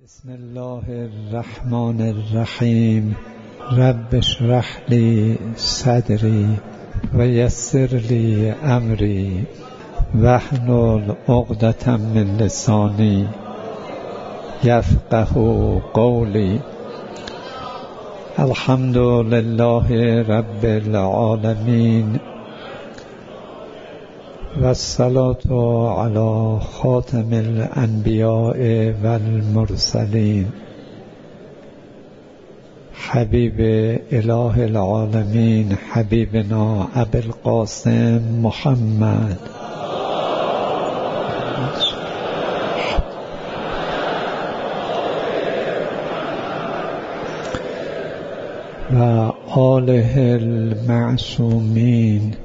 بسم الله الرحمن الرحیم. رب اشرح لی صدری و یسر لی امری واحلل عقدة من لسانی یفقهوا قولی. الحمد لله رب العالمین و الصلاة علی خاتم الانبیاء و المرسلین حبیب اله العالمین حبیبنا ابی القاسم محمد و آله المعصومین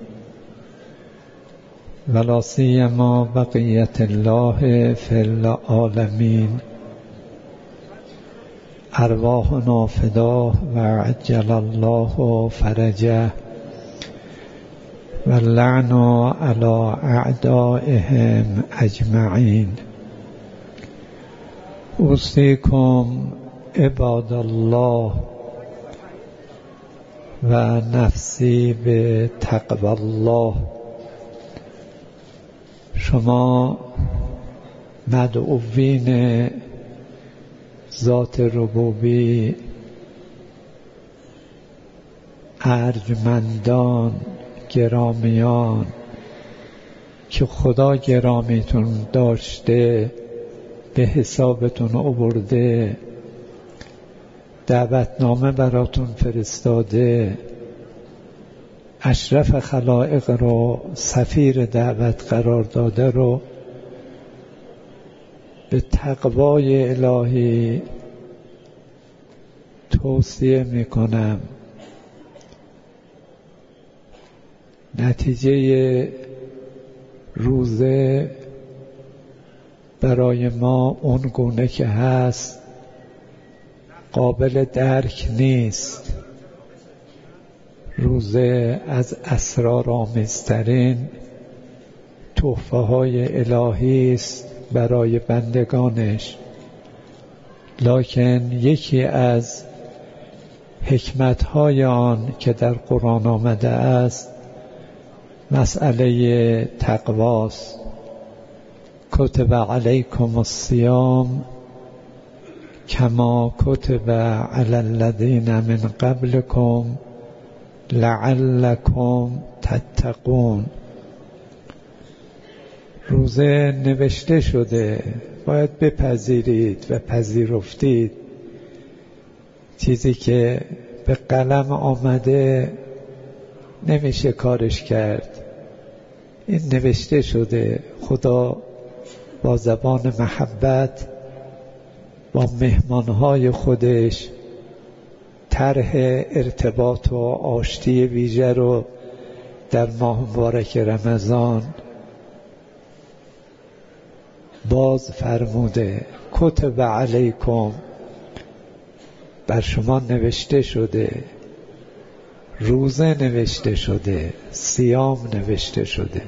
ولا سیما بقیت الله فی العالمین. ارواحنا فداه و عجل الله فرجه و اللعن علی اعدائهم اجمعین. اوصیکم عباد الله و نفسی به تقوی الله. شما مدعوین ذات ربوبی، ارجمندان، گرامیان که خدا گرامیتون داشته به حسابتون آورده، دعوتنامه براتون فرستاده، اشرف خلائق رو سفیر دعوت قرار داده، رو به تقوای الهی توصیه میکنم. نتیجه روزه برای ما اون گونه که هست قابل درک نیست. روزه از اسرارآمیزترین تحفه های الهی است برای بندگانش، لکن یکی از حکمت‌های آن که در قرآن آمده است مسئله تقواست. کتب علیکم الصیام کما کتب علی الذین من قبلکم لعلکم تتقون. روزه نوشته شده، باید بپذیرید و پذیرفتید. چیزی که به قلم آمده نمیشه کارش کرد. این نوشته شده. خدا با زبان محبت با مهمانهای خودش طرح ارتباط و آشتی ویژه رو در ماه مبارک رمضان باز فرموده. کتب علیکم، بر شما نوشته شده، روزه نوشته شده، صیام نوشته شده.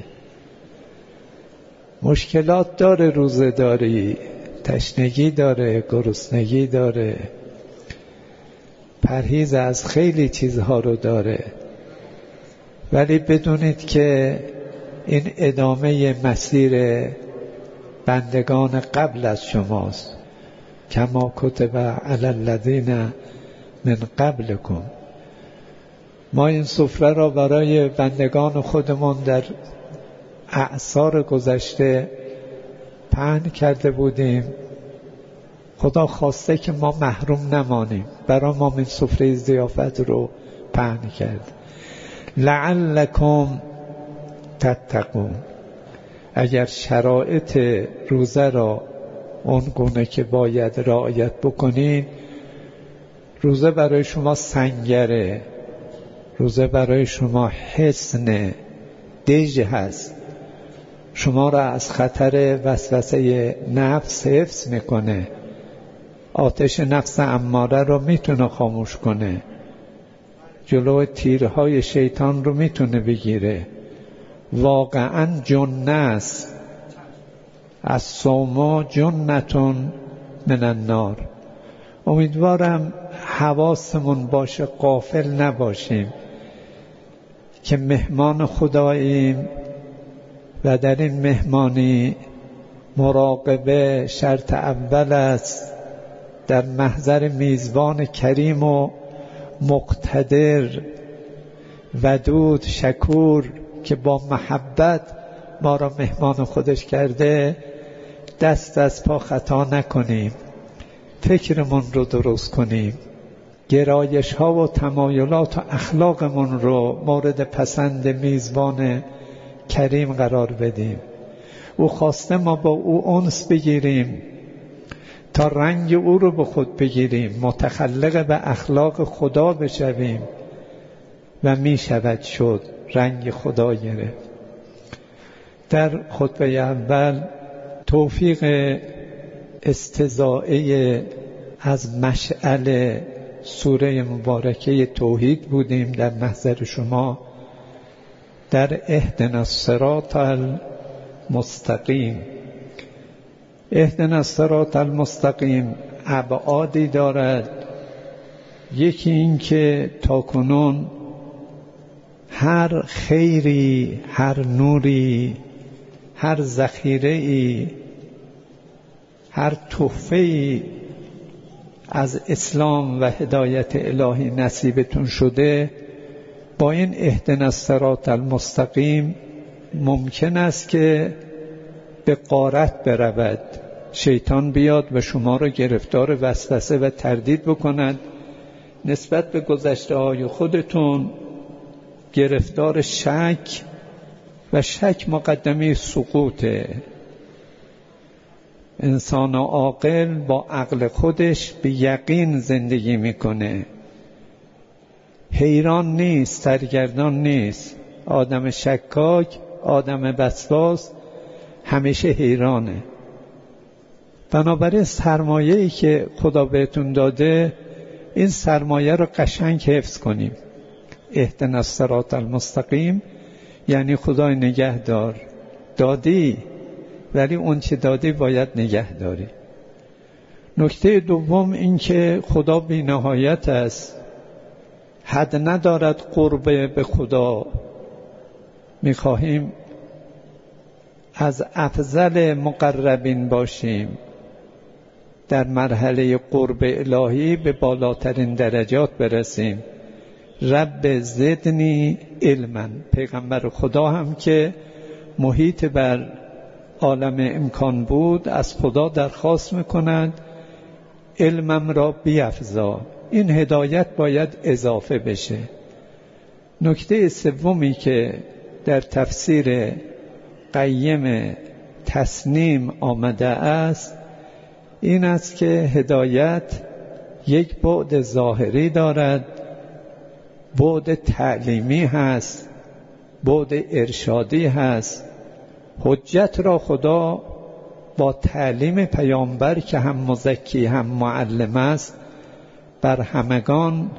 مشکلات داره روزه داری، تشنگی داره، گرسنگی داره، پرهیز از خیلی چیزها رو داره، ولی بدونید که این ادامه مسیر بندگان قبل از شماست. کما کتب علی الذین من قبلکم. ما این سفره را برای بندگان خودمون در اعصار گذشته پهن کرده بودیم. خدا خواسته که ما محروم نمانیم، برای ما این سفره ضیافت رو پهن کرد. لعلکم تتقون. اگر شرایط روزه را اون گونه که باید رعایت بکنین، روزه برای شما سنگره، روزه برای شما حصن دژ هست. شما را از خطر وسوسه نفس حفظ میکنه. آتش نفس اماره رو میتونه خاموش کنه، جلو تیرهای شیطان رو میتونه بگیره. واقعا جنه است. الصوم جنتون من النار. امیدوارم حواسمون باشه، غافل نباشیم که مهمان خداییم و در این مهمانی مراقبه شرط اول است. در محضر میزبان کریم و مقتدر، ودود، شکور که با محبت ما را مهمان خودش کرده، دست از پا خطا نکنیم، فکرمون رو درست کنیم، گرایش ها و تمایلات و اخلاقمون رو مورد پسند میزبان کریم قرار بدیم. او خواسته ما با او انس بگیریم تا رنگ او رو به خود بگیریم، متخلق به اخلاق خدا بشویم و می شود شد رنگ خدا گرفت. در خطبه اول توفیق استضاءه از مشعل سوره مبارکه توحید بودیم در محضر شما، در اهدنا الصراط المستقیم. اهدنا الصراط المستقیم ابعادی دارد. یکی این که تاکنون هر خیری، هر نوری، هر ذخیره‌ای، هر تحفه‌ای از اسلام و هدایت الهی نصیبتون شده، با این اهدنا الصراط المستقیم ممکن است که به غارت برود، شیطان بیاد و شما را گرفتار وسوسه و تردید بکند نسبت به گذشته های خودتون، گرفتار شک، و شک مقدمه سقوطه. انسان عاقل با عقل خودش به یقین زندگی میکنه، حیران نیست، سرگردان نیست. آدم شکاک، آدم وسواس همیشه حیرانه. بنابراین سرمایه‌ای که خدا بهتون داده، این سرمایه رو قشنگ حفظ کنیم. اهدنا الصراط المستقیم یعنی خدای نگهدار، دادی ولی اون چه دادی باید نگه داری. نکته دوم این که خدا بی نهایت است، حد ندارد قرب به خدا. میخواهیم از افضل مقربین باشیم، در مرحله قرب الهی به بالاترین درجات برسیم. رب زدنی علما. پیغمبر خدا هم که محیط بر عالم امکان بود، از خدا درخواست میکند علمم را بیفزا. این هدایت باید اضافه بشه. نکته سومی که در تفسیر قیم تسنیم آمده است، این است که هدایت یک بعد ظاهری دارد، بعد تعلیمی هست، بعد ارشادی هست. حجت را خدا با تعلیم پیامبر که هم مزکی هم معلم است بر همگان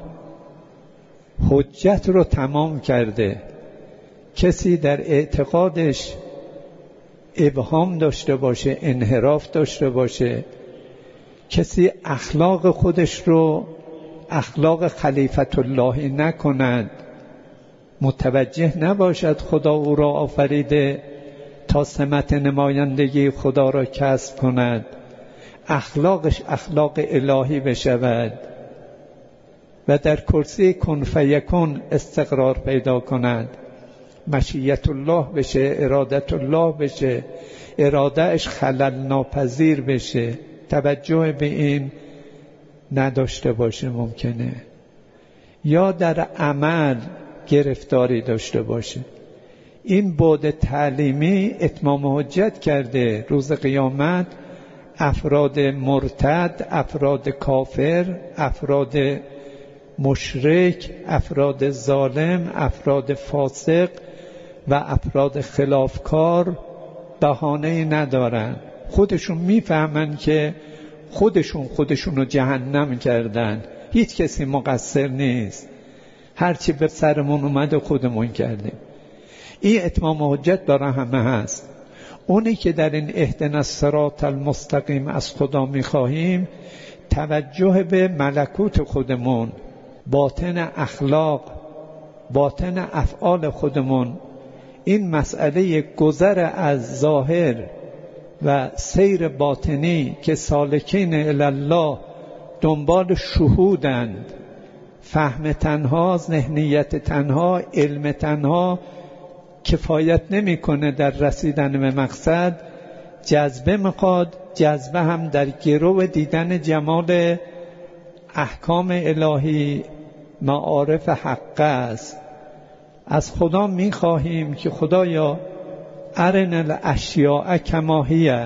حجت رو تمام کرده. کسی در اعتقادش ابهام داشته باشه، انحراف داشته باشه، کسی اخلاق خودش رو اخلاق خلیفت الله نکند، متوجه نباشد خدا او را آفریده تا سمت نمایندگی خدا را کسب کند، اخلاقش اخلاق الهی بشود و در کرسی کن فیکون استقرار پیدا کند، مشیت الله بشه، ارادت الله بشه، ارادهش خلل ناپذیر بشه. توجه به این نداشته باشه ممکنه، یا در عمل گرفتاری داشته باشه. این بعد تعلیمی اتمام حجت کرده. روز قیامت افراد مرتد، افراد کافر، افراد مشرک، افراد ظالم، افراد فاسق و افراد خلافکار بهانه‌ای ندارن. خودشون میفهمن که خودشون رو جهنم کردن، هیچ کسی مقصر نیست، هرچی به سرمون اومده خودمون کردیم. این اتمام حجت برای همه هست. اونی که در این اهدنا الصراط المستقیم از خدا میخواهیم توجه به ملکوت خودمون، باطن اخلاق، باطن افعال خودمون، این مسئله گذر از ظاهر و سیر باطنی که سالکین الله دنبال شهودند، فهم تنها، ذهنیت تنها، علم تنها کفایت نمیکنه در رسیدن به مقصد. جذبه میخواد، جذبه هم در گرو دیدن جمال احکام الهی، معارف حق است. از خدا میخواهیم که خدایا ارنا الاشیاء کما هی،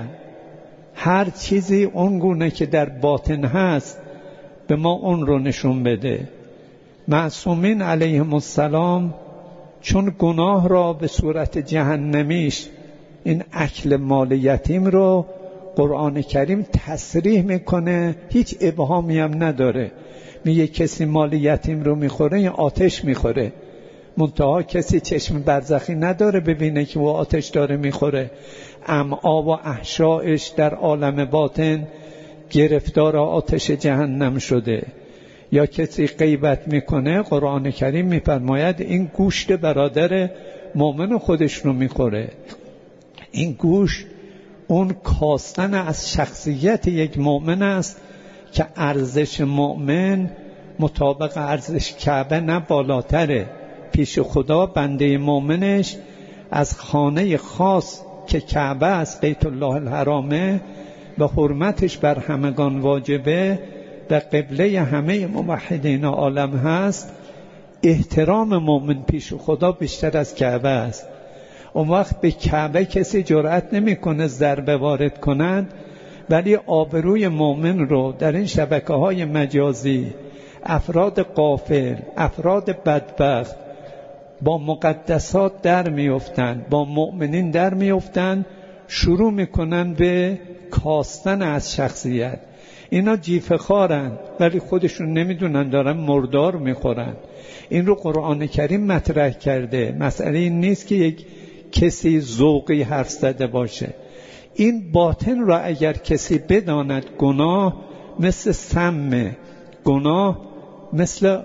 هر چیزی اونگونه که در باطن هست به ما اون رو نشون بده. معصومین علیهم السلام چون گناه را به صورت جهنمیش، این اکل مال یتیم رو قرآن کریم تصریح میکنه، هیچ ابهامی هم نداره. میگه کسی مال یتیم رو میخوره یا آتش میخوره، منتها کسی چشم برزخی نداره ببینه که او آتش داره میخوره. امعا و احشائش در عالم باطن گرفتار آتش جهنم شده. یا کسی غیبت میکنه، قرآن کریم میفرماید این گوشت برادر مؤمن خودش رو میخوره. این گوشت اون کاستن از شخصیت یک مؤمن است که ارزش مؤمن مطابق ارزش کعبه نه بالاتره. پیش خدا بنده مؤمنش از خانه خاص که کعبه است، بیت الله الحرامه، به حرمتش بر همگان واجبه و قبله همه موحدین عالم هست، احترام مؤمن پیش خدا بیشتر از کعبه است. اون وقت به کعبه کسی جرأت نمیکنه ضربه وارد کند، ولی آبروی مؤمن رو در این شبکه‌های مجازی افراد غافل، افراد بدبخت با مقدسات در میافتند، با مؤمنین در میافتند، شروع میکنن به کاستن از شخصیت. اینا جیفه خارن ولی خودشون نمیدونن دارن مردار میخورن. این رو قرآن کریم مطرح کرده. مسئله این نیست که یک کسی ذوقی حرف زده باشه. این باطن را اگر کسی بداند، گناه مثل سم، گناه مثل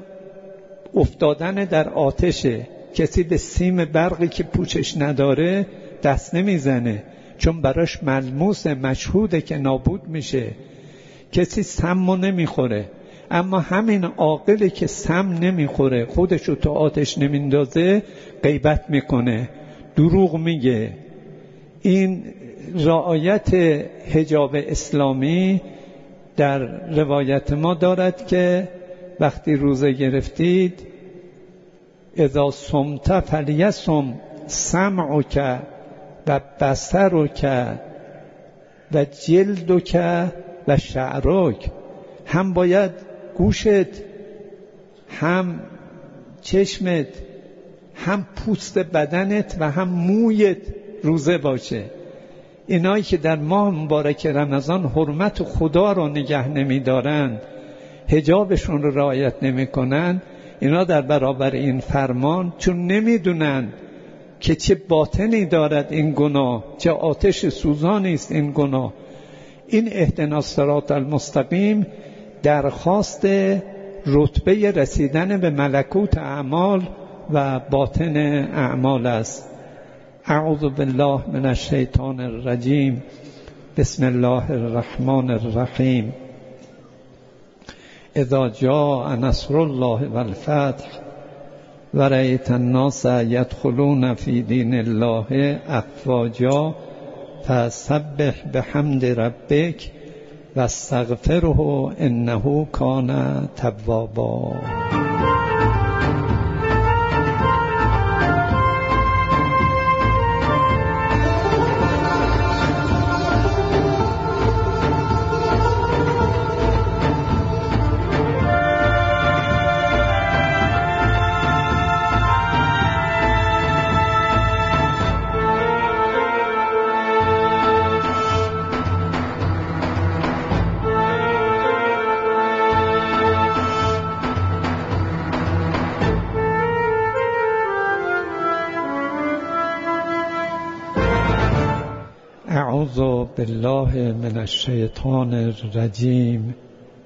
افتادن در آتشه. کسی به سیم برقی که پوچش نداره دست نمیزنه، چون براش ملموس مشهوده که نابود میشه. کسی سمو نمیخوره، اما همین عاقلی که سم نمیخوره، خودشو تو آتش نمیندازه، غیبت میکنه، دروغ میگه. این رعایت حجاب اسلامی در روایت ما دارد که وقتی روزه گرفتید، اذا صمت فلیصم سمعک و بصرک و جلدک و شعرک. هم باید گوشت، هم چشمت، هم پوست بدنت و هم مویت روزه باشه. اینایی که در ماه مبارک رمضان حرمت خدا را نگه نمی دارند، حجابشون رو رعایت نمی کنند، اینا در برابر این فرمان، چون نمیدونن که چه باطنی دارد این گناه، چه آتش سوزانی است این گناه. این اهدنا الصراط المستقیم درخواست رتبه رسیدن به ملکوت اعمال و باطن اعمال است. اعوذ بالله من الشیطان الرجیم. بسم الله الرحمن الرحیم. اذا جاء نصر الله والفتح ورأیت الناس يدخلون في دین الله افواجا فسبح بحمد ربک واستغفره انه کان توابا. بالله من الشیطان الرجیم.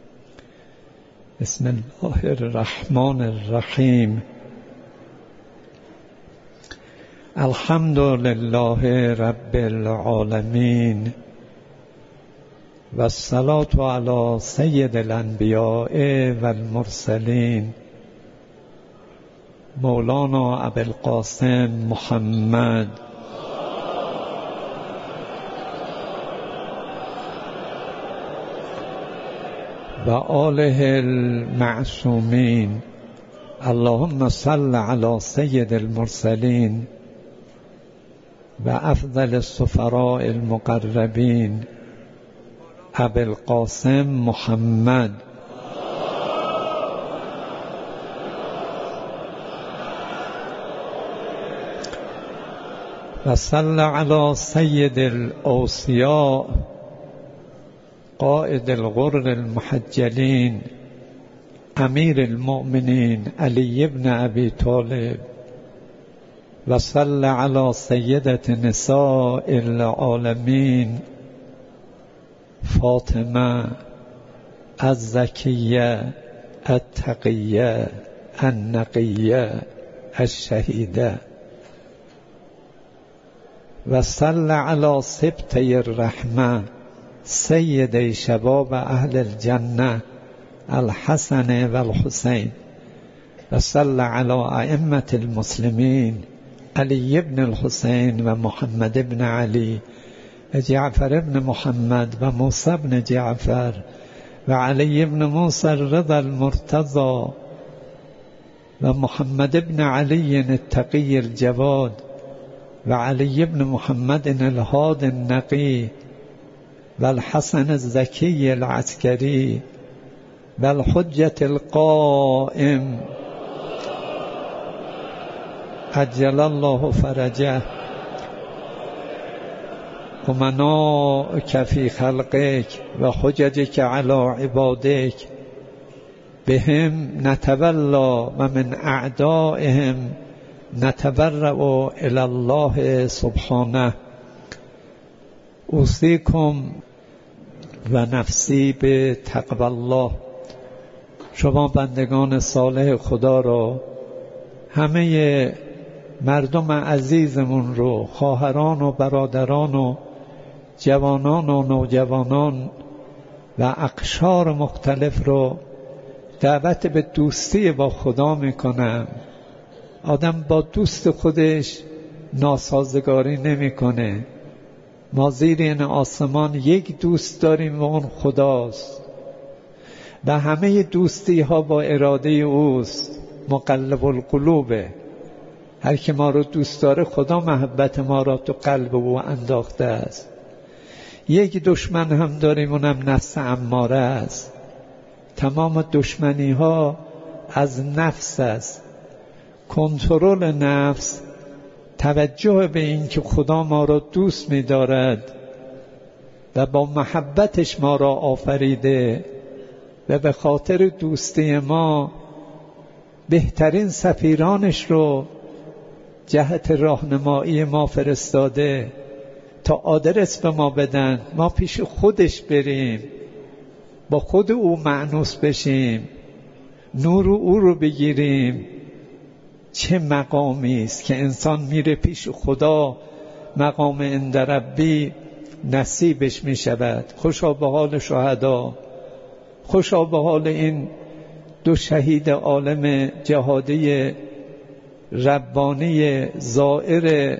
بسم الله الرحمن الرحیم. الحمد لله رب العالمین و الصلاة علی سید الانبیاء و المرسلین مولانا ابوالقاسم محمد و آله المعصومین. اللهم صل علی سید المرسلین و افضل السفراء المقربین ابوالقاسم محمد. و صل علی سید الاوصیاء قائد الغر المحجلین امیر المؤمنین علی بن ابی طالب. و صل علی سیدة نساء العالمین فاطمه الزکیه التقیه النقیه الشهیده. و صل علی سبطی الرحمه سید شباب اهل الجنه الحسن و الحسین. و صل علی ائمة المسلمین علی بن الحسین و محمد بن علی و جعفر بن محمد و موسی بن جعفر و علی بن موسی الرضا المرتضى و محمد بن علی التقی الجواد و علی بن محمد الهادی النقی و الحسن الزکی العسکری و الحجة القائم عجل الله فرجه. امناک فی خلقک و حججک علی عبادک بهم نتولی و من اعدائهم نتبرأ الی الله سبحانه. اوصیکم و نفسی به تقوی الله. شما بندگان صالح خدا را، همه مردم عزیزمون رو، خواهران و برادران و جوانان و نوجوانان و اقشار مختلف رو دعوت به دوستی با خدا میکنم. آدم با دوست خودش ناسازگاری نمیکنه. ما زیر این آسمان یک دوست داریم و اون خداست و همه دوستی ها با اراده اوست. مقلب القلوبه. هر که ما رو دوست داره خدا محبت ما را تو قلب او انداخته است. یک دشمن هم داریم، اونم نفس اماره است. تمام دشمنی ها از نفس است. کنترل نفس، توجه به این که خدا ما را دوست می دارد و با محبتش ما را آفریده و به خاطر دوستی ما بهترین سفیرانش رو جهت راهنمایی ما فرستاده تا آدرس به ما بدن، ما پیش خودش بریم، با خود او مأنوس بشیم، نور او رو بگیریم. چه مقامی است که انسان میره پیش خدا، مقام عند ربی نصیبش می شود. خوشا به حال شهدا، خوشا به حال این دو شهید عالم جهادی ربانی زائر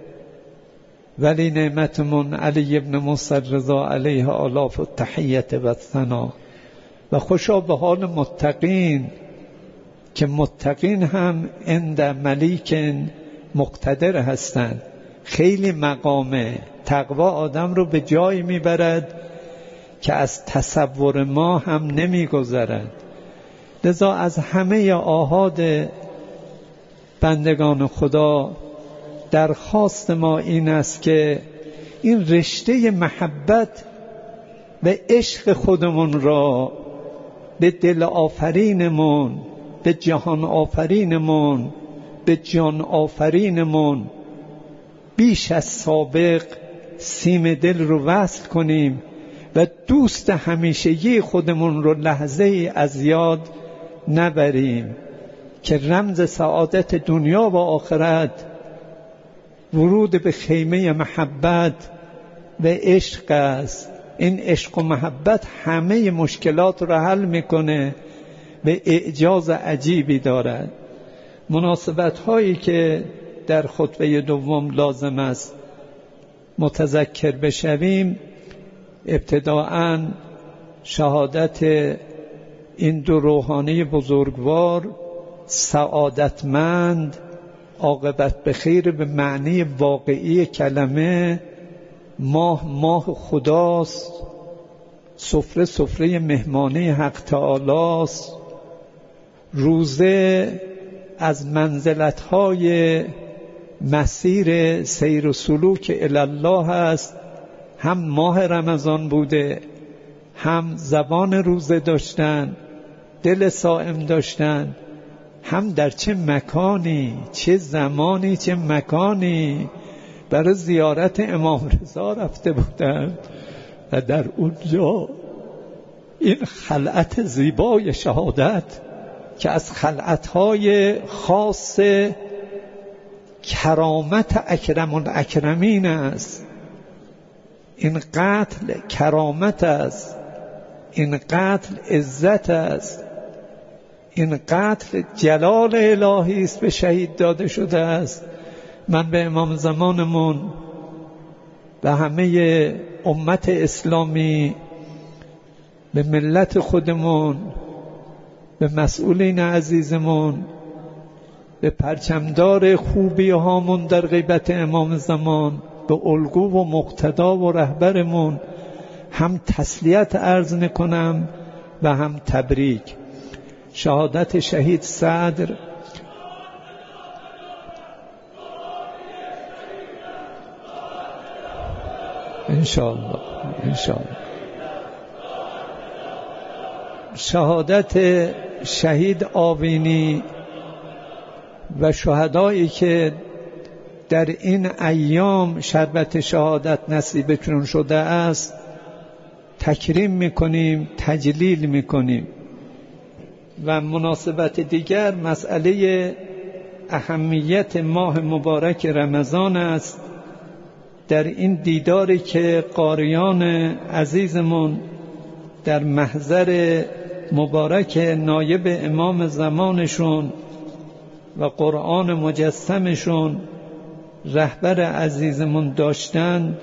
ولی نعمتمون علی ابن موسی الرضا علیه آلاف التحیت و الثنا. و خوشا به حال متقین که متقین هم عند ملیک مقتدر هستند. خیلی مقامه. تقوا آدم رو به جایی میبرد که از تصور ما هم نمیگذرد. لذا از همه آحاد بندگان خدا درخواست ما این است که این رشته محبت و عشق خودمون را به دل آفرینمون، به جهان آفرینمون، به جان آفرینمون بیش از سابق سیم دل رو وصل کنیم و دوست همیشگی خودمون رو لحظه ای از یاد نبریم که رمز سعادت دنیا و آخرت ورود به خیمه محبت و عشق است. این عشق و محبت همه مشکلات رو حل میکنه و اعجاز عجیبی دارد. مناسبت هایی که در خطبه دوم لازم است متذکر بشویم، ابتداءً شهادت این دو روحانی بزرگوار، سعادتمند، عاقبت بخیر به معنی واقعی کلمه، ماه خداست، سفره مهمانی حق تعالی است، روزه از منزلت‌های مسیر سیر و سلوک الی الله است. هم ماه رمضان بوده، هم زبان روزه داشتن، دل صائم داشتن، هم در چه مکانی، چه زمانی، چه مکانی برای زیارت امام رضا رفته بودند و در اونجا این خلعت زیبای شهادت که از خلعتهای خاص کرامت اکرم الاکرمین است. این قتل کرامت است، این قتل عزت است، این قتل جلال الهی است به شهید داده شده است. من به امام زمانمون و همه امت اسلامی، به ملت خودمون، به مسئولین عزیزمون، به پرچمدار خوبی هامون در غیبت امام زمان، به الگو و مقتدا و رهبرمون هم تسلیت عرض میکنم و هم تبریک. شهادت شهید صدر انشاءالله شهادت شهید آوینی و شهدایی که در این ایام شربت شهادت نصیبشون شده است تکریم میکنیم، تجلیل میکنیم. و مناسبت دیگر مسئله اهمیت ماه مبارک رمضان است. در این دیداری که قاریان عزیزمون در محضر مبارک نایب امام زمانشون و قرآن مجسمشون رهبر عزیزمون داشتند،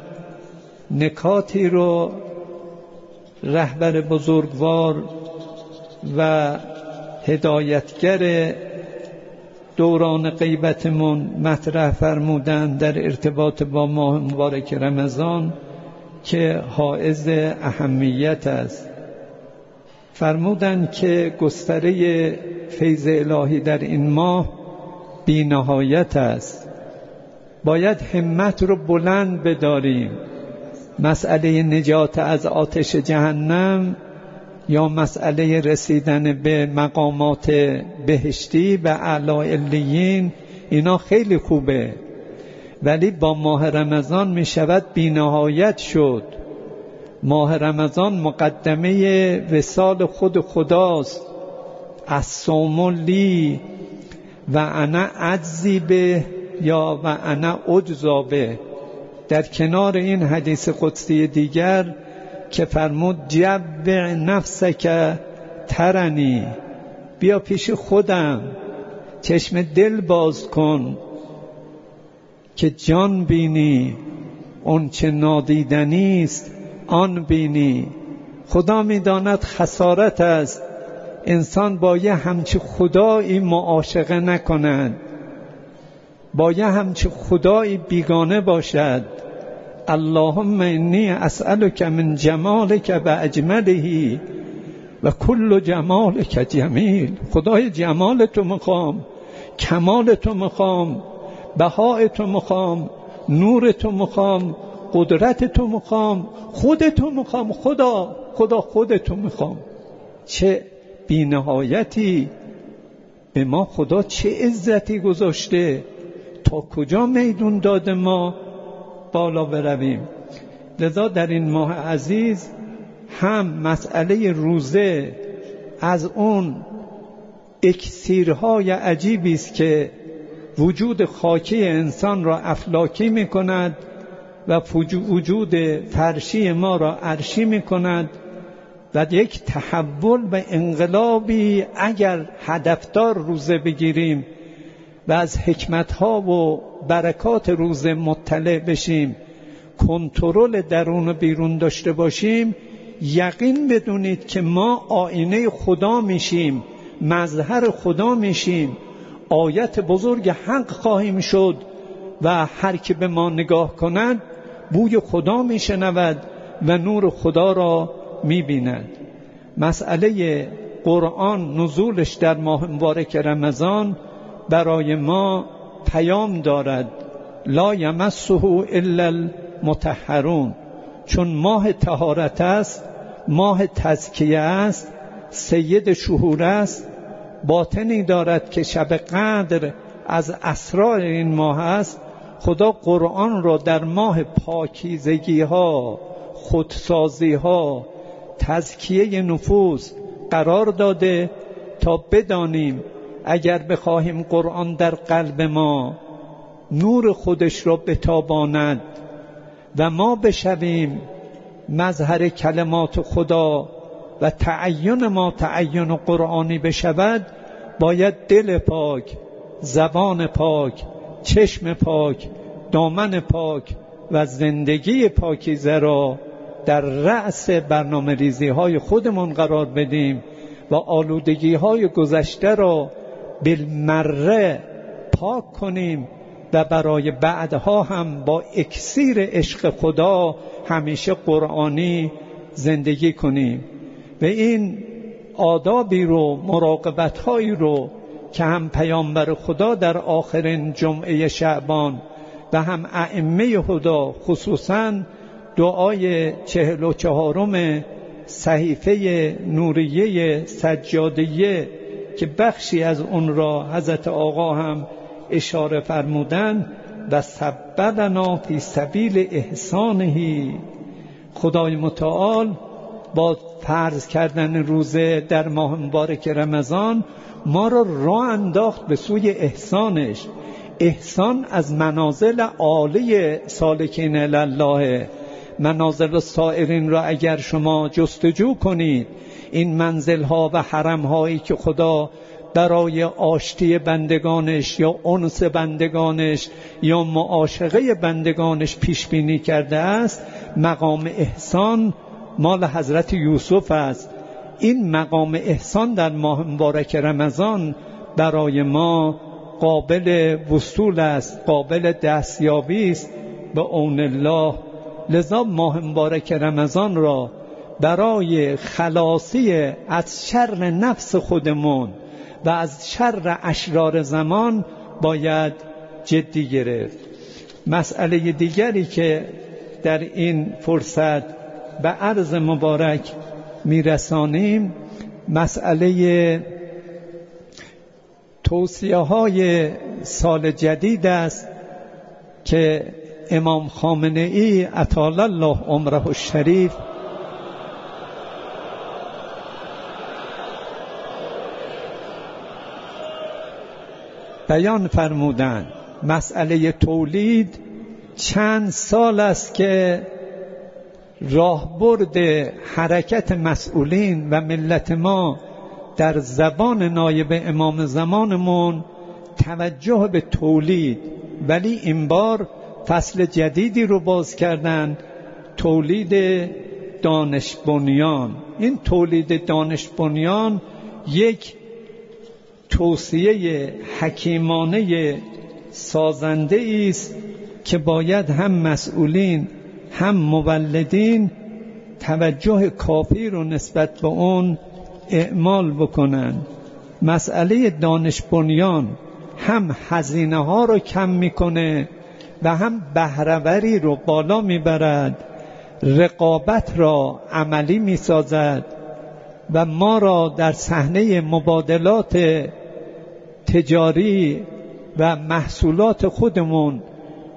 نکاتی رو رهبر بزرگوار و هدایتگر دوران غیبتمون مطرح فرمودند در ارتباط با ماه مبارک رمضان که حائز اهمیت است. فرمودند که گستره فیض الهی در این ماه بی نهایت است. باید همت رو بلند بداریم. مسئله نجات از آتش جهنم یا مسئله رسیدن به مقامات بهشتی و اعلی علیین اینا خیلی خوبه، ولی با ماه رمضان می شود بی نهایت شد. ماه رمضان مقدمه وصال خود خداست. الصوم لی و انا اجزی به یا و انا اجزا به. در کنار این حدیث قدسی دیگر که فرمود جبع نفسک ترنی، بیا پیش خودم، چشم دل باز کن که جان بینی، اون چه نادیدنی است آن بینی. خدا میداند خسارت است انسان با یه همچه خدایی معاشقه نکند، با یه همچه خدایی بیگانه باشد. اللهم انی اسألک من جمالک و اجمله و کل جمالک جمیل. خدای جمال تو میخوام، کمال تو میخوام، بهای تو میخوام، نور تو میخوام، قدرت تو میخوام، خودتو میخوام. خدا خودتو میخوام. چه بی‌نهایتی به ما خدا چه عزتی گذاشته، تا کجا میدون داده ما بالا برویم. لذا در این ماه عزیز هم مسئله روزه از اون اکسیرهای عجیبی است که وجود خاکی انسان را افلاکی می کند و وجود فرشی ما را عرشی می کند و یک تحول و انقلابی اگر هدفدار روزه بگیریم و از حکمتها و برکات روزه مطلع بشیم، کنترل درون و بیرون داشته باشیم، یقین بدونید که ما آینه خدا میشیم، مظهر خدا میشیم، آیت بزرگ حق خواهیم شد و هر که به ما نگاه کند بوی خدا میشنود و نور خدا را میبیند. مسئله قرآن نزولش در ماه مبارک رمضان برای ما پیام دارد، لا یمسه الا المطهرون، چون ماه طهارت است، ماه تزکیه است، سید شهور است، باطنی دارد که شب قدر از اسرار این ماه است. خدا قرآن را در ماه پاکیزگی ها، خودسازی ها، تزکیه نفوس قرار داده تا بدانیم اگر بخواهیم قرآن در قلب ما نور خودش را بتاباند و ما بشویم مظهر کلمات خدا و تعین ما تعین قرآنی بشود، باید دل پاک، زبان پاک، چشم پاک، دامن پاک و زندگی پاکیزه را در رأس برنامه ریزی های خودمون قرار بدیم و آلودگی های گذشته را بالمره پاک کنیم و برای بعدها هم با اکسیر عشق خدا همیشه قرآنی زندگی کنیم. و این آدابی رو، مراقبت‌هایی رو که هم پیامبر خدا در آخرین جمعه شعبان و هم ائمه هدا، خصوصاً دعای 44 صحیفه نوریه سجادیه که بخشی از اون را حضرت آقا هم اشاره فرمودن، و سبلنا فی سبیل احسانه، خدای متعال با فرض کردن روزه در ماه مبارک رمضان ما را راه انداخت به سوی احسانش. احسان از منازل عالی سالکین الله، منازل سائرین را اگر شما جستجو کنید، این منزلها و حرمهایی که خدا برای آشتی بندگانش یا انس بندگانش یا معاشقه بندگانش پیش بینی کرده است، مقام احسان مال حضرت یوسف است. این مقام احسان در ماه مبارک رمضان برای ما قابل وصول است، قابل دستیابی است به عون الله. لذا ماه مبارک رمضان را برای خلاصی از شر نفس خودمون و از شر اشرار زمان باید جدی گرفت. مسئله دیگری که در این فرصت به عرض مبارک میرسانیم، مسئله توصیه های سال جدید است که امام خامنه ای اطال الله عمره الشریف بیان فرمودند. مسئله تولید چند سال است که راهبرد حرکت مسئولین و ملت ما در زبان نایب امام زمانمون توجه به تولید، ولی این بار فصل جدیدی رو باز کردن، تولید دانش بنیان. این تولید دانش بنیان یک توصیه حکیمانه سازنده است که باید هم مسئولین هم مولدین توجه کافی رو نسبت به اون اعمال بکنن. مسئله دانش بنیان هم هزینه ها رو کم میکنه و هم بهره‌وری رو بالا میبرد، رقابت را عملی میسازد و ما را در صحنه مبادلات تجاری و محصولات خودمون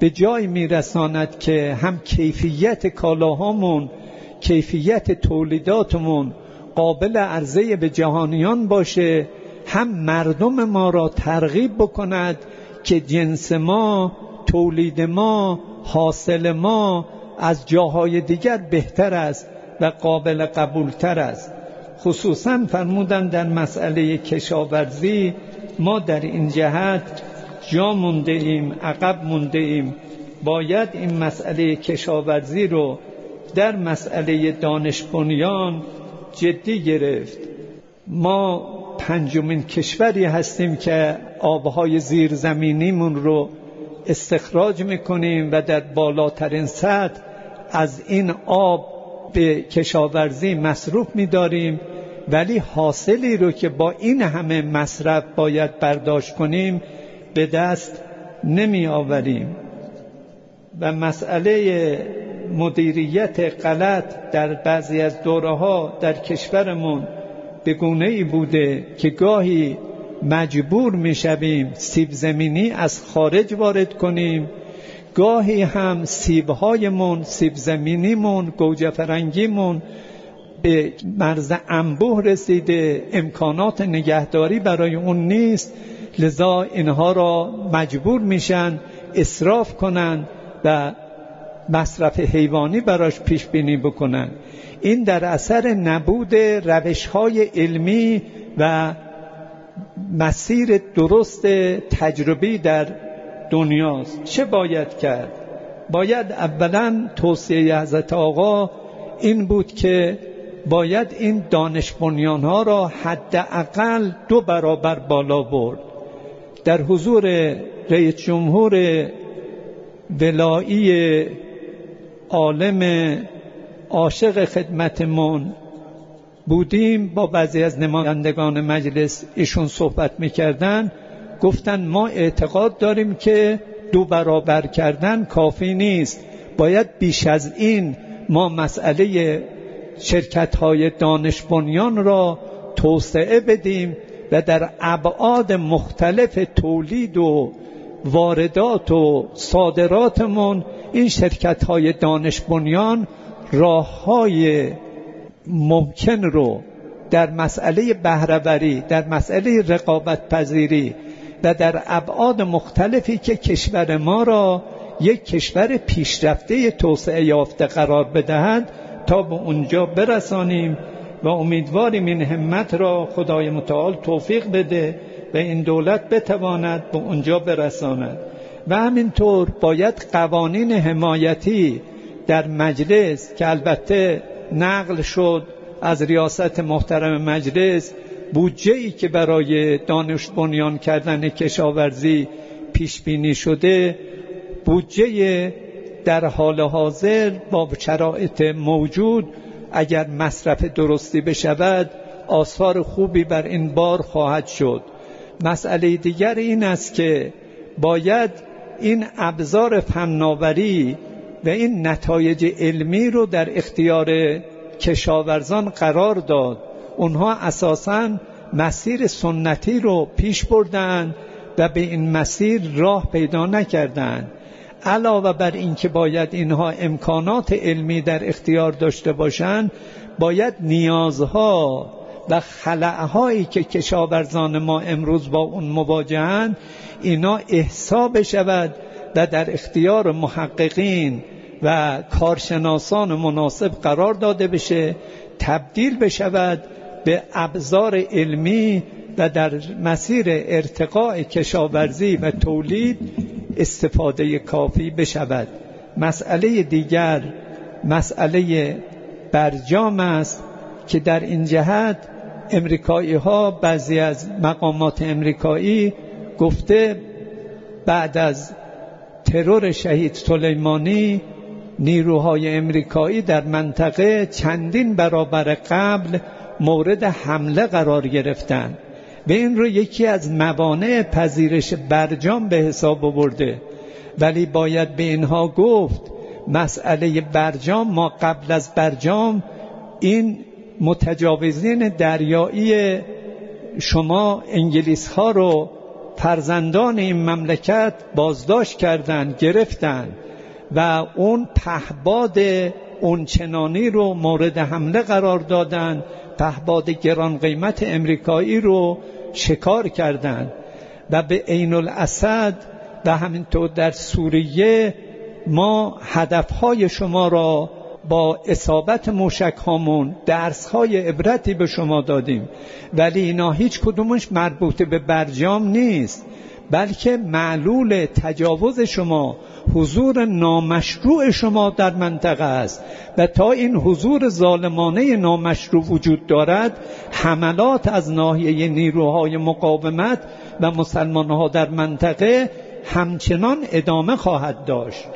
به جای میرساند که هم کیفیت کالاهامون، کیفیت تولیداتمون قابل عرضه به جهانیان باشه، هم مردم ما را ترغیب بکند که جنس ما، تولید ما، حاصل ما از جاهای دیگر بهتر است و قابل قبولتر است. خصوصا فرمودن در مسئله کشاورزی ما در این جهت جا مونده ایم، عقب مونده ایم. باید این مسئله کشاورزی رو در مسئله دانش بنیان جدی گرفت. ما پنجمین کشوری هستیم که آبهای زیرزمینیمون رو استخراج میکنیم و در بالاترین سطح از این آب به کشاورزی مصروف میداریم، ولی حاصلی رو که با این همه مصرف باید برداشت کنیم به دست نمی آوریم. و مسئله مدیریت غلط در بعضی از دوره‌ها در کشورمون به گونه‌ای بوده که گاهی مجبور میشویم سیب زمینی از خارج وارد کنیم، گاهی هم سیب‌هایمون، سیب زمینیمون، گوجه فرنگیمون به مرز انبوه رسیده، امکانات نگهداری برای اون نیست، لذا اینها را مجبور میشن اسراف کنن و مصرف حیوانی براش پیش بینی بکنن. این در اثر نبود روش‌های علمی و مسیر درست تجربی در دنیاست. چه باید کرد؟ باید اولا توصیه حضرت آقا این بود که باید این دانش بنیان‌ها را حداقل 2 برابر بالا برد. در حضور رئیس جمهور ولایی عالم عاشق خدمتمون بودیم، با بعضی از نمایندگان مجلس ایشون صحبت میکردن، گفتن ما اعتقاد داریم که 2 برابر کردن کافی نیست، باید بیش از این ما مسئله شرکت‌های دانش بنیان را توسعه بدیم و در ابعاد مختلف تولید و واردات و صادراتمون این شرکت‌های دانش بنیان راه‌های ممکن رو در مسئله بهره‌وری، در مسئله رقابت پذیری و در ابعاد مختلفی که کشور ما را یک کشور پیشرفته توسعه یافته قرار بدهند تا به اونجا برسانیم و امیدواریم این همت را خدای متعال توفیق بده و این دولت بتواند به اونجا برساند. و همینطور باید قوانین حمایتی در مجلس که البته نقل شد از ریاست محترم مجلس، بودجه‌ای که برای دانش بنیان کردن کشاورزی پیش بینی شده، بودجه در حال حاضر با شرایط موجود اگر مصرف درستی بشود آثار خوبی بر این بار خواهد شد. مسئله دیگر این است که باید این ابزار فناوری و این نتایج علمی رو در اختیار کشاورزان قرار داد. اونها اساساً مسیر سنتی رو پیش بردن و به این مسیر راه پیدا نکردند. علاوه بر این که باید اینها امکانات علمی در اختیار داشته باشند، باید نیازها و خلأهایی که کشاورزان ما امروز با اون مواجهند اینا احصا بشود و در اختیار محققین و کارشناسان مناسب قرار داده بشه، تبدیل بشود به ابزار علمی و در مسیر ارتقاء کشاورزی و تولید استفاده کافی بشود. مسئله دیگر مسئله برجام است که در این جهت امریکایی ها، بعضی از مقامات امریکایی گفته بعد از ترور شهید سلیمانی نیروهای امریکایی در منطقه چندین برابر قبل مورد حمله قرار گرفتند و این رو یکی از موانع پذیرش برجام به حساب آورده. ولی باید به اینها گفت مسئله برجام، ما قبل از برجام این متجاوزین دریایی شما انگلیس ها رو فرزندان این مملکت بازداشت کردند، گرفتند و اون پهباد اون چنانی رو مورد حمله قرار دادند، پهباد گران قیمت امریکایی رو شکار کردند و به عین الاسد و همینطور در سوریه ما هدفهای شما را با اصابت موشک هامون درسهای عبرتی به شما دادیم، ولی اینا هیچ کدومش مربوط به برجام نیست، بلکه معلول تجاوز شما، حضور نامشروع شما در منطقه است و تا این حضور ظالمانه نامشروع وجود دارد، حملات از ناحیه نیروهای مقاومت و مسلمانها در منطقه همچنان ادامه خواهد داشت.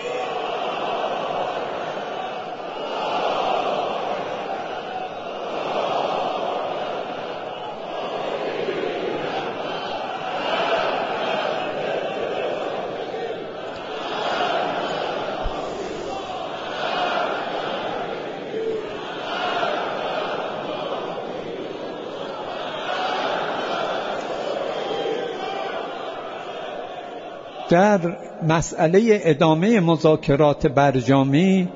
در مسئله ادامه مذاکرات برجامی،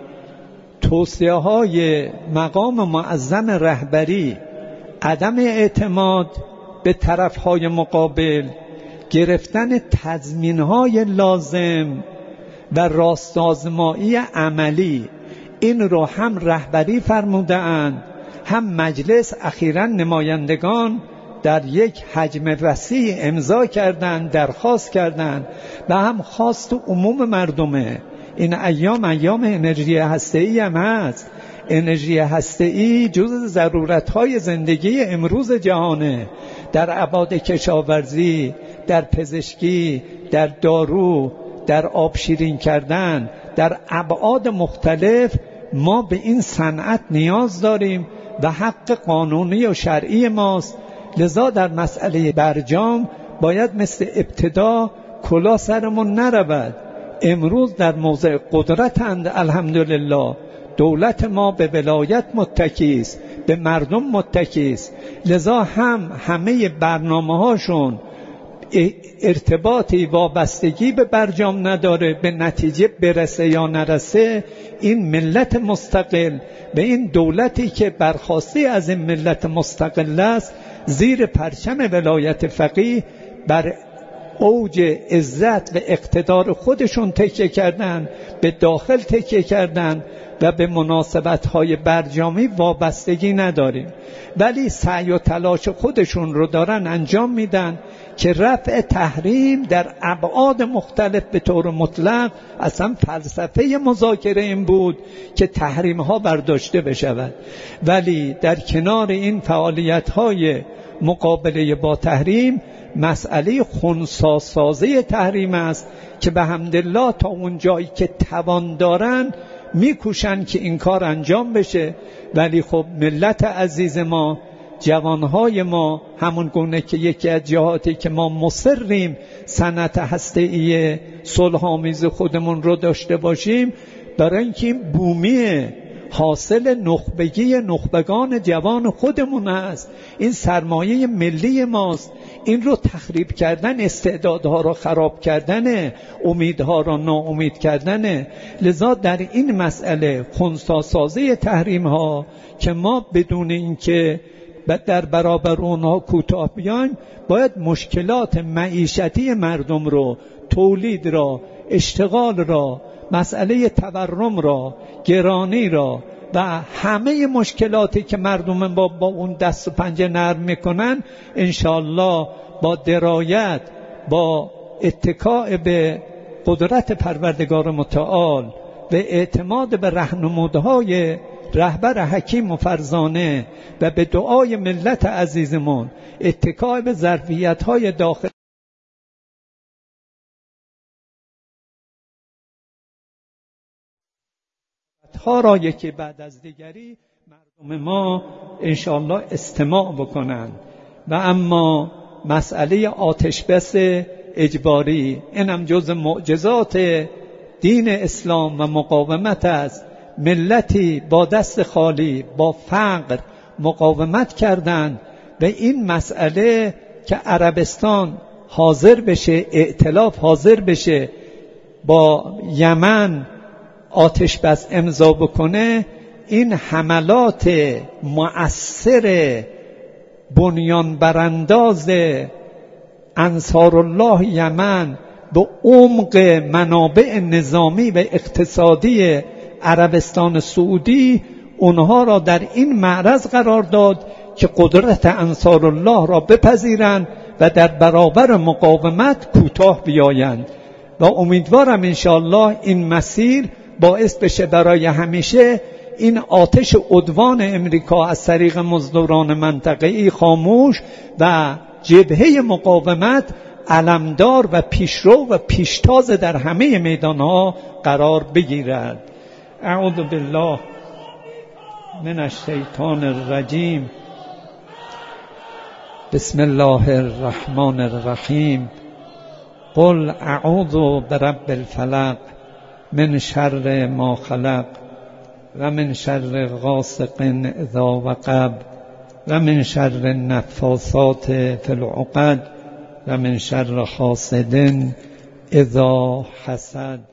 توصیه‌های مقام معظم رهبری، عدم اعتماد به طرف‌های مقابل، گرفتن تضمین‌های لازم و راست‌آزمایی عملی، این رو هم رهبری فرموده‌اند، هم مجلس اخیراً نمایندگان در یک حجم وسیع امضا کردند، درخواست کردند و هم خواست عموم مردمه. این ایام انرژی هسته‌ای هم هست. انرژی هسته‌ای جزء ضرورت‌های زندگی امروز جهانه، در ابعاد کشاورزی، در پزشکی، در دارو، در آب شیرین کردن، در ابعاد مختلف ما به این صنعت نیاز داریم و حق قانونی و شرعی ماست. لذا در مسئله برجام باید مثل ابتدا کلاه سرمون نرود. امروز در موضع قدرتند، الحمدلله. دولت ما به ولایت متکی است، به مردم متکی است، لذا همه برنامه هاشون ارتباطی وابستگی به برجام نداره، به نتیجه برسه یا نرسه این ملت مستقل به این دولتی که برخواسته از این ملت مستقل است، زیر پرچم ولایت فقیه بر اوج عزت و اقتدار خودشون تکیه کردن، به داخل تکیه کردن و به مناسبت‌های برجامی وابستگی نداریم، ولی سعی و تلاش خودشون رو دارن انجام میدن که رفع تحریم در ابعاد مختلف به طور مطلق، اصلا فلسفه مذاکره این بود که تحریم ها برداشته بشود، ولی در کنار این فعالیت‌های مقابله با تحریم مسئله خنثی‌سازی تحریم است که به حمدالله تا اون جایی که توان دارن میکوشن که این کار انجام بشه. ولی خب ملت عزیز ما، جوانهای ما، همون گونه که یکی از جهاتی که ما مصریم صنعت هسته‌ای صلح‌آمیز خودمون رو داشته باشیم، برای اینکه این بومی حاصل نخبگی نخبگان جوان خودمون است، این سرمایه ملی ماست، این رو تخریب کردن، استعدادها رو خراب کردن، امیدها رو ناامید کردن. لذا در این مسئله خنثی‌سازی تحریم ها که ما بدون اینکه در برابر اونها کوتاه بیایم، باید مشکلات معیشتی مردم رو، تولید را، اشتغال را، مسئله تورم را، گرانی را و همه مشکلاتی که مردم با اون دست و پنجه نرم میکنن، انشاءالله با درایت، با اتکاء به قدرت پروردگار متعال و اعتماد به راهنمودهای رهبر حکیم و فرزانه و به دعای ملت عزیزمون، اتکاء به ظرفیت‌های داخل ها را یکی بعد از دیگری مردم ما انشاءالله استماع بکنند. و اما مسئله آتش بس اجباری، اینم جز معجزات دین اسلام و مقاومت است. ملتی با دست خالی، با فقر مقاومت کردند و این مسئله که عربستان حاضر بشه، ائتلاف حاضر بشه با یمن آتش بس امضا بکنه، این حملات مؤثر بنیان برانداز انصارالله یمن به عمق منابع نظامی و اقتصادی عربستان سعودی اونها را در این معرض قرار داد که قدرت انصارالله را بپذیرند و در برابر مقاومت کوتاه بیایند و امیدوارم انشاءالله این مسیر باعث بشه برای همیشه این آتش عدوان امریکا از طریق مزدوران منطقه‌ای خاموش و جبهه مقاومت علمدار و پیشرو و پیشتاز در همه میدانها قرار بگیرد. اعوذ بالله من الشیطان الرجیم. بسم الله الرحمن الرحیم. قل اعوذ برب الفلق من شر ما خلق و من شر غاسق اذا وقب و من شر النفاثات فی العقد و من شر حاسد اذا حسد.